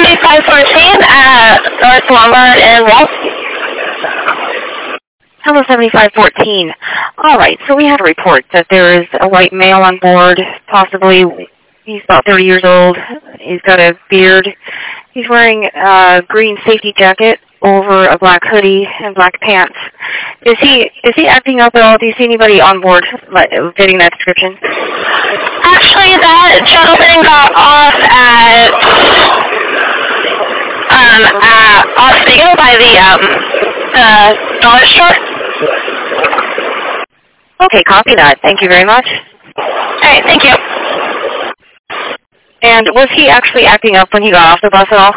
7514 at North Lombard and Wall. Hello, 7514. All right, so we had a report that there is a white male on board, possibly he's about 30 years old. He's got a beard. He's wearing a green safety jacket over a black hoodie and black pants. Is he acting up at all? Do you see anybody on board fitting that description? Actually, that gentleman got off at Oswego by the dollar store. Okay, copy that. Thank you very much. All right, thank you. And was he actually acting up when he got off the bus at all?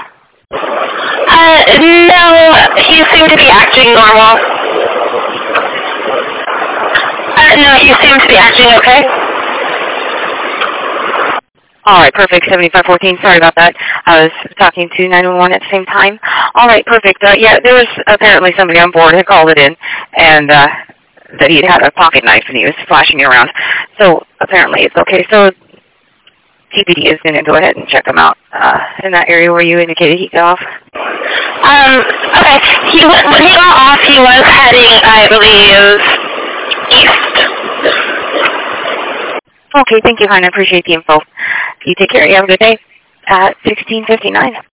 No, he seemed to be acting normal. No, he seemed to be acting okay. All right, perfect. 7514. Sorry about that. I was talking to 911 at the same time. All right, perfect. Yeah, there was apparently somebody on board who called it in, and that he had a pocket knife and he was flashing it around. So apparently it's okay. So TPD is going to go ahead and check him out in that area where you indicated he got off. Okay. When he got off, he was heading, I believe, east. Okay, thank you, hon. I appreciate the info. You take care. You have a good day. 1659.